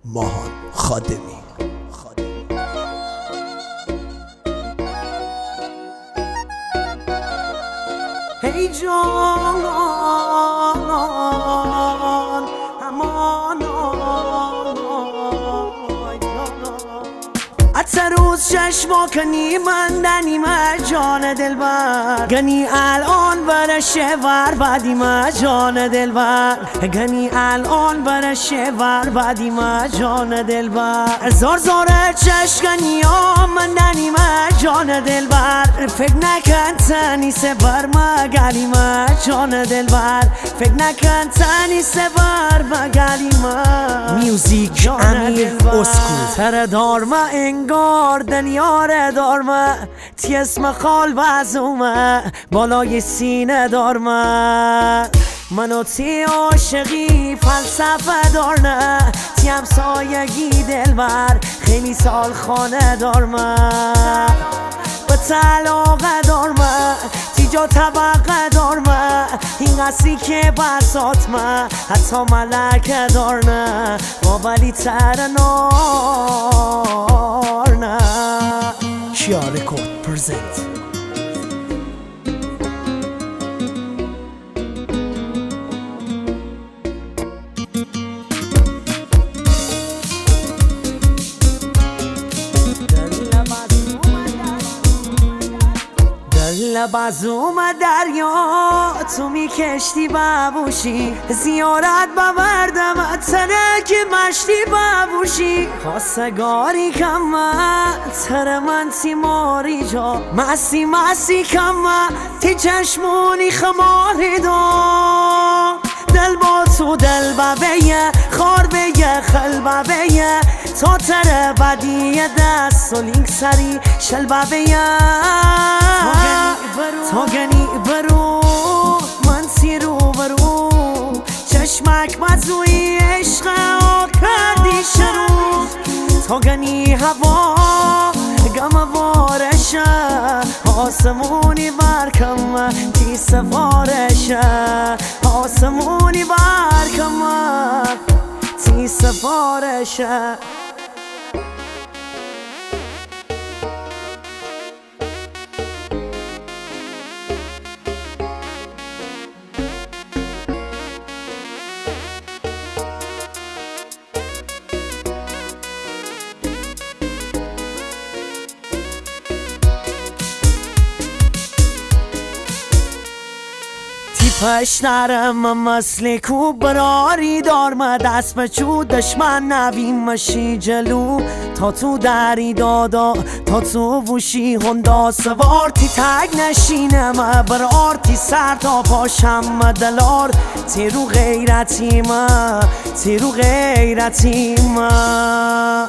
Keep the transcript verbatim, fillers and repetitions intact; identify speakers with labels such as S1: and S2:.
S1: ماهان خادمی.
S2: ای جان امان حتی روز چشما کنی من دنیمه جان دلبر گنی الان برشه ور بدیمه جان دلبر گنی الان برشه ور بدیمه جان دلبر زار زار چشکنی ها من دنیمه جان دلبر فکر نکن تنی سبر مگلیمه جان دلبر فکر نکن تنی سبر مگلیمه
S1: میوزیک امیر اسکو
S2: تر دارمه انگار دنیاره دارمه تی اسم خال بزومه بالای سینه دارمه منو تی عاشقی فلسفه دارنه تی همسایگی دلبر خیلی سال خانه دارمه به طلاقه دارمه تی جا طبقه دارمه این قصی که بساتمه حتی ملکه دارنه ما ولی تر نارنه
S1: کیا رکورد پرزنت.
S2: لبازوم دریا تو میکشتی ببوشی زیارت ببردم تنه که مشتی ببوشی خواستگاری کمه تر من تیماری جا مسی مسی کمه تی چشمونی خماری دا دل با تو دل ببیه خار بیه خل ببیه تا تر بدی دست و لینک سری شل ببیه تا گنی برو من سی رو برو چشمک مزوی عشق ها کردی شروع تا گنی هوا گم وارشه آسمونی برکم تی سفارشه آسمونی برکم تی سفارشه پش نرم مثل کو براری دارم دست به چو دشمن نویم مشی جلو تا تو دری دادا تا تو وشی هندا سوار تی تگ نشینم برار تی سر تا پاشم دلار تی رو غیرتیم تی رو غیرتیم